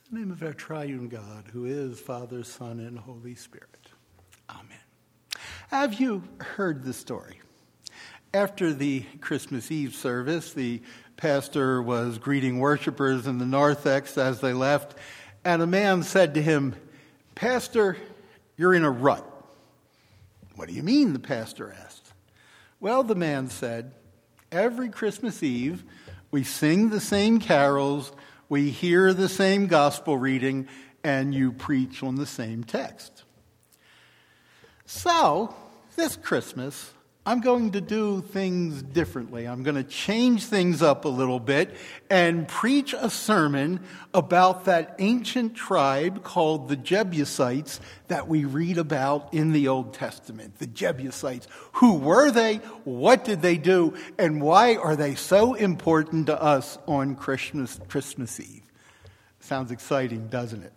In the name of our triune God, who is Father, Son, and Holy Spirit. Amen. Have you heard the story? After the Christmas Eve service, the pastor was greeting worshipers in the narthex as they left, and a man said to him, "Pastor, you're in a rut." "What do you mean?" the pastor asked. "Well," the man said, "every Christmas Eve we sing the same carols, we hear the same gospel reading, and you preach on the same text. So, this Christmas, I'm going to do things differently. I'm going to change things up a little bit and preach a sermon about that ancient tribe called the Jebusites that we read about in the Old Testament. The Jebusites. Who were they? What did they do? And why are they so important to us on Christmas Eve?" Sounds exciting, doesn't it?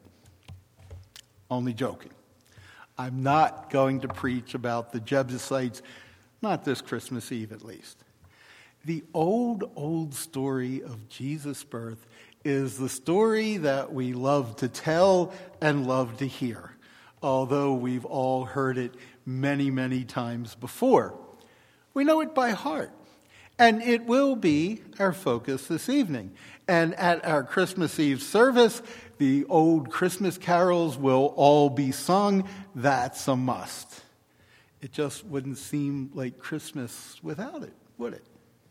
Only joking. I'm not going to preach about the Jebusites. Not this Christmas Eve, at least. The old story of Jesus' birth is the story that we love to tell and love to hear, although we've all heard it many, many times before. We know it by heart, and it will be our focus this evening. And at our Christmas Eve service, the old Christmas carols will all be sung. That's a must. It just wouldn't seem like Christmas without it, would it?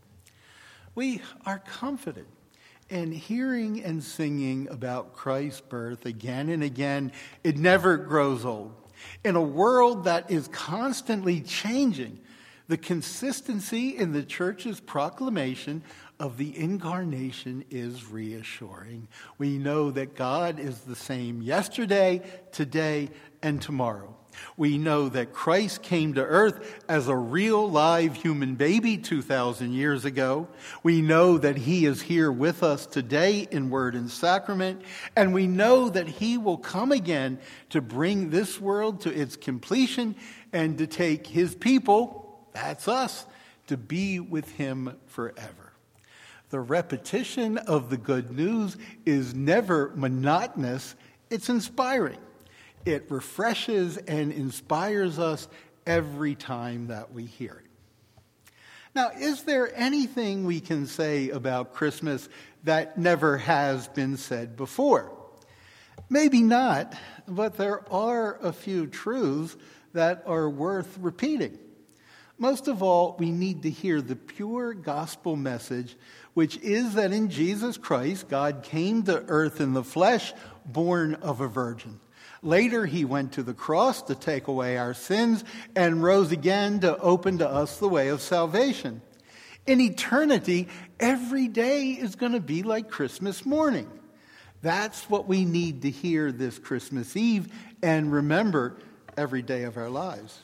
We are confident in hearing and singing about Christ's birth again and again. It never grows old. In a world that is constantly changing, the consistency in the church's proclamation of the incarnation is reassuring. We know that God is the same yesterday, today, and tomorrow. We know that Christ came to earth as a real live human baby 2,000 years ago. We know that he is here with us today in word and sacrament. And we know that he will come again to bring this world to its completion and to take his people, that's us, to be with him forever. The repetition of the good news is never monotonous, it's inspiring. It refreshes and inspires us every time that we hear it. Now, is there anything we can say about Christmas that never has been said before? Maybe not, but there are a few truths that are worth repeating. Most of all, we need to hear the pure gospel message, which is that in Jesus Christ, God came to earth in the flesh, born of a virgin. Later, he went to the cross to take away our sins and rose again to open to us the way of salvation. In eternity, every day is going to be like Christmas morning. That's what we need to hear this Christmas Eve and remember every day of our lives.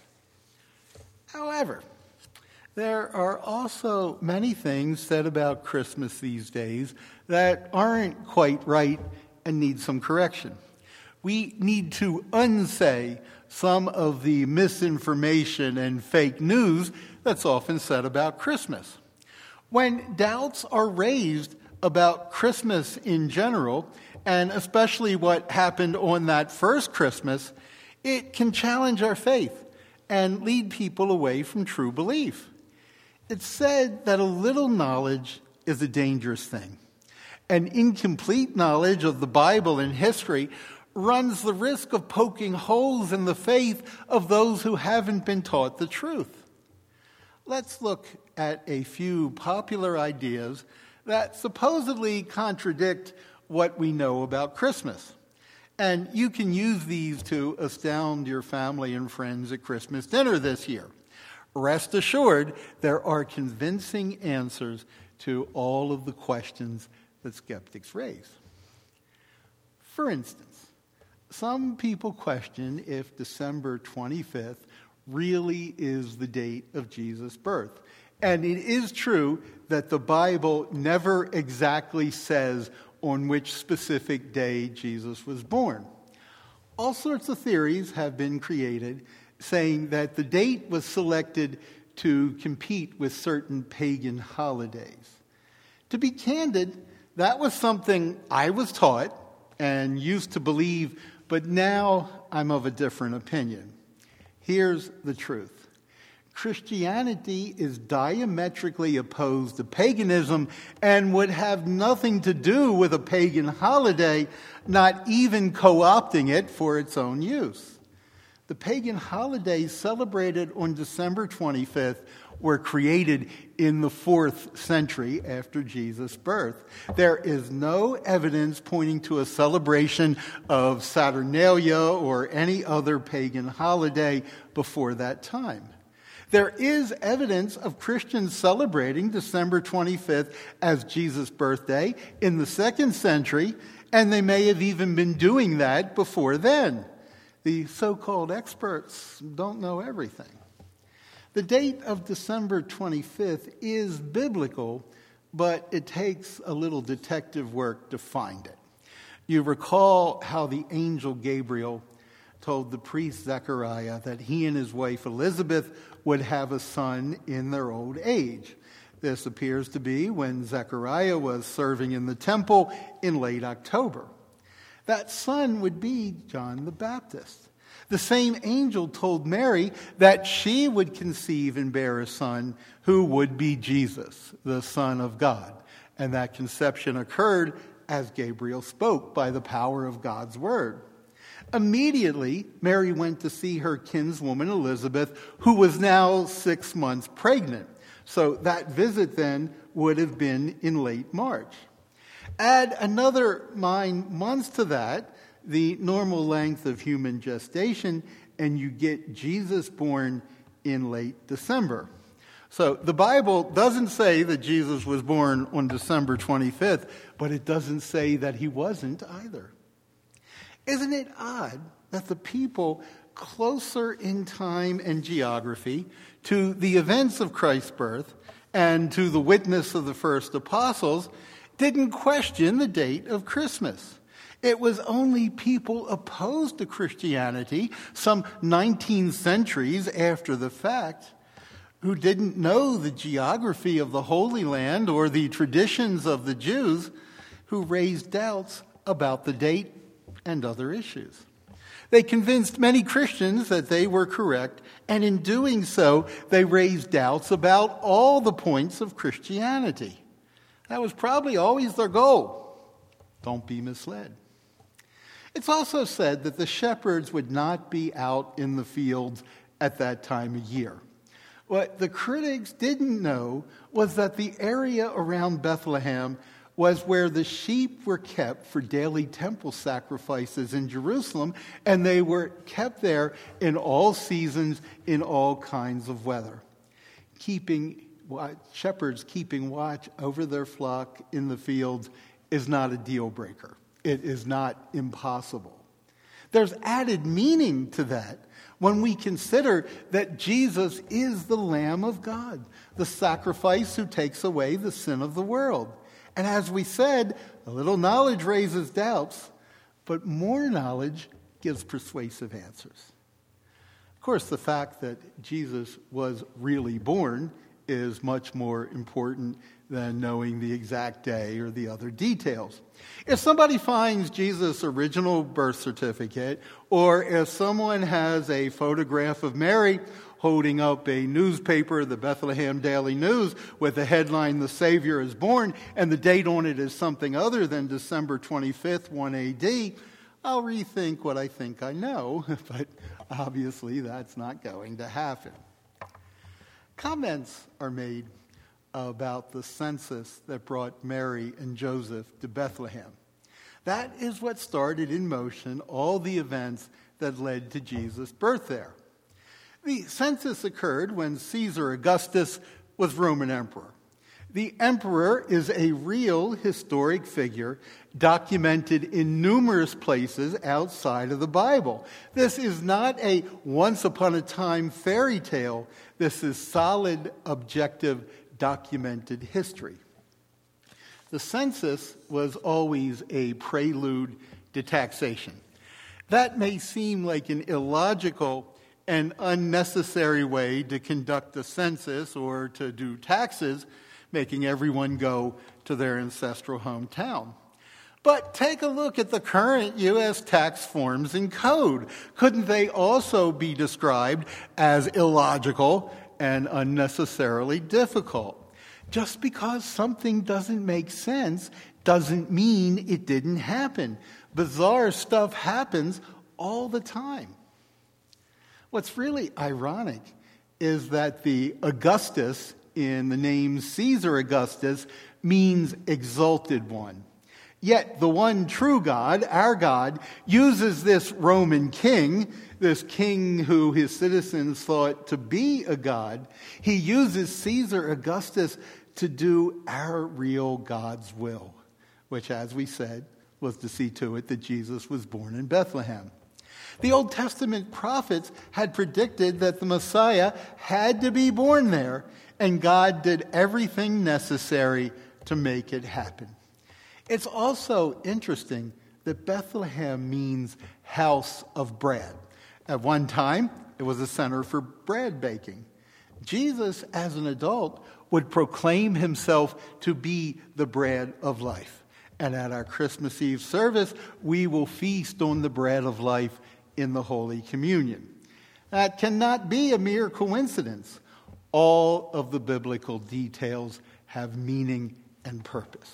However, there are also many things said about Christmas these days that aren't quite right and need some correction. We need to unsay some of the misinformation and fake news that's often said about Christmas. When doubts are raised about Christmas in general, and especially what happened on that first Christmas, it can challenge our faith and lead people away from true belief. It's said that a little knowledge is a dangerous thing. An incomplete knowledge of the Bible and history runs the risk of poking holes in the faith of those who haven't been taught the truth. Let's look at a few popular ideas that supposedly contradict what we know about Christmas. And you can use these to astound your family and friends at Christmas dinner this year. Rest assured, there are convincing answers to all of the questions that skeptics raise. For instance, some people question if December 25th really is the date of Jesus' birth. And it is true that the Bible never exactly says on which specific day Jesus was born. All sorts of theories have been created saying that the date was selected to compete with certain pagan holidays. To be candid, that was something I was taught and used to believe, but now I'm of a different opinion. Here's the truth. Christianity is diametrically opposed to paganism and would have nothing to do with a pagan holiday, not even co-opting it for its own use. The pagan holidays celebrated on December 25th were created in the 4th century after Jesus' birth. There is no evidence pointing to a celebration of Saturnalia or any other pagan holiday before that time. There is evidence of Christians celebrating December 25th as Jesus' birthday in the 2nd century, and they may have even been doing that before then. The so-called experts don't know everything. The date of December 25th is biblical, but it takes a little detective work to find it. You recall how the angel Gabriel told the priest Zechariah that he and his wife Elizabeth would have a son in their old age. This appears to be when Zechariah was serving in the temple in late October. That son would be John the Baptist. The same angel told Mary that she would conceive and bear a son who would be Jesus, the Son of God. And that conception occurred as Gabriel spoke by the power of God's word. Immediately, Mary went to see her kinswoman Elizabeth, who was now 6 months pregnant. So that visit then would have been in late March. Add another 9 months to that, the normal length of human gestation, and you get Jesus born in late December. So the Bible doesn't say that Jesus was born on December 25th, but it doesn't say that he wasn't either. Isn't it odd that the people closer in time and geography to the events of Christ's birth and to the witness of the first apostles didn't question the date of Christmas? It was only people opposed to Christianity some 19 centuries after the fact who didn't know the geography of the Holy Land or the traditions of the Jews who raised doubts about the date and other issues. They convinced many Christians that they were correct, and in doing so, they raised doubts about all the points of Christianity. That was probably always their goal. Don't be misled. It's also said that the shepherds would not be out in the fields at that time of year. What the critics didn't know was that the area around Bethlehem was where the sheep were kept for daily temple sacrifices in Jerusalem, and they were kept there in all seasons, in all kinds of weather. Shepherds keeping watch over their flock in the fields is not a deal breaker. It is not impossible. There's added meaning to that when we consider that Jesus is the Lamb of God, the sacrifice who takes away the sin of the world. And as we said, a little knowledge raises doubts, but more knowledge gives persuasive answers. Of course, the fact that Jesus was really born is much more important than knowing the exact day or the other details. If somebody finds Jesus' original birth certificate, or if someone has a photograph of Mary holding up a newspaper, the Bethlehem Daily News, with the headline, "The Savior is Born," and the date on it is something other than December 25th, 1 AD, I'll rethink what I think I know, but obviously that's not going to happen. Comments are made about the census that brought Mary and Joseph to Bethlehem. That is what started in motion all the events that led to Jesus' birth there. The census occurred when Caesar Augustus was Roman emperor. The emperor is a real historic figure documented in numerous places outside of the Bible. This is not a once-upon-a-time fairy tale. This is solid, objective, documented history. The census was always a prelude to taxation. That may seem like an illogical and unnecessary way to conduct a census or to do taxes, making everyone go to their ancestral hometown. But take a look at the current U.S. tax forms and code. Couldn't they also be described as illogical and unnecessarily difficult? Just because something doesn't make sense doesn't mean it didn't happen. Bizarre stuff happens all the time. What's really ironic is that the Augustus in the name Caesar Augustus means exalted one. Yet the one true God, our God, uses this Roman king, this king who his citizens thought to be a god. He uses Caesar Augustus to do our real God's will, which, as we said, was to see to it that Jesus was born in Bethlehem. The Old Testament prophets had predicted that the Messiah had to be born there, and God did everything necessary to make it happen. It's also interesting that Bethlehem means house of bread. At one time, it was a center for bread baking. Jesus, as an adult, would proclaim himself to be the bread of life. And at our Christmas Eve service, we will feast on the bread of life in the Holy Communion. That cannot be a mere coincidence. All of the biblical details have meaning and purpose.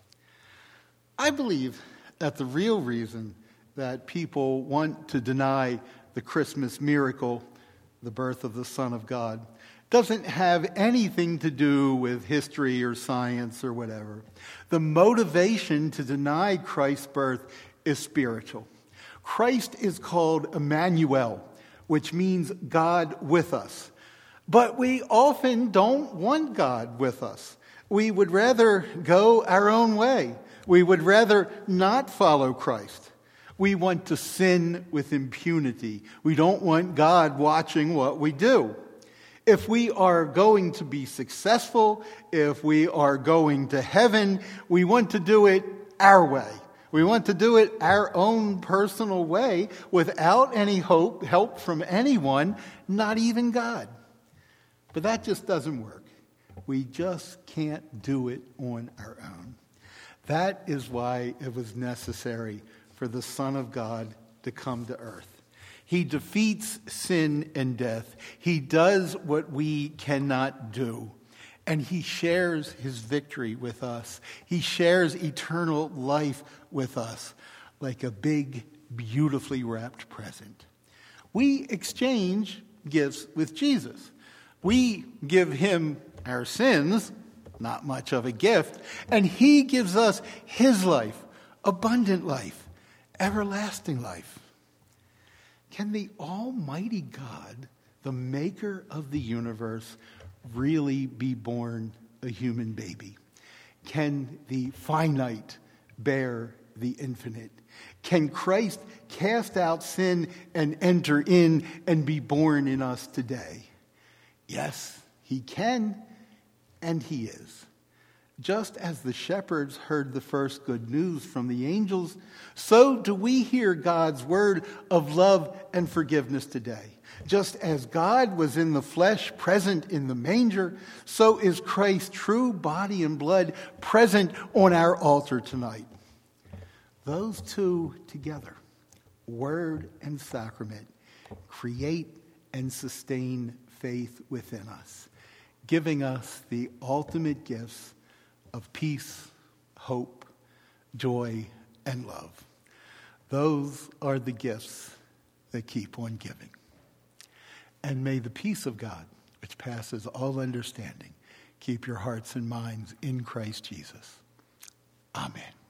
I believe that the real reason that people want to deny the Christmas miracle, the birth of the Son of God, doesn't have anything to do with history or science or whatever. The motivation to deny Christ's birth is spiritual. Christ is called Emmanuel, which means God with us. But we often don't want God with us. We would rather go our own way. We would rather not follow Christ. We want to sin with impunity. We don't want God watching what we do. If we are going to be successful, if we are going to heaven, we want to do it our way. We want to do it our own personal way without any help from anyone, not even God. But that just doesn't work. We just can't do it on our own. That is why it was necessary for the Son of God to come to earth. He defeats sin and death. He does what we cannot do. And he shares his victory with us. He shares eternal life with us like a big, beautifully wrapped present. We exchange gifts with Jesus. We give him our sins, not much of a gift, and he gives us his life, abundant life, everlasting life. Can the Almighty God, the maker of the universe, really be born a human baby? Can the finite bear the infinite? Can Christ cast out sin and enter in and be born in us today? Yes, he can, and he is. Just as the shepherds heard the first good news from the angels, so do we hear God's word of love and forgiveness today. Just as God was in the flesh, present in the manger, so is Christ's true body and blood present on our altar tonight. Those two together, word and sacrament, create and sustain faith within us, giving us the ultimate gifts of peace, hope, joy, and love. Those are the gifts that keep on giving. And may the peace of God, which passes all understanding, keep your hearts and minds in Christ Jesus. Amen.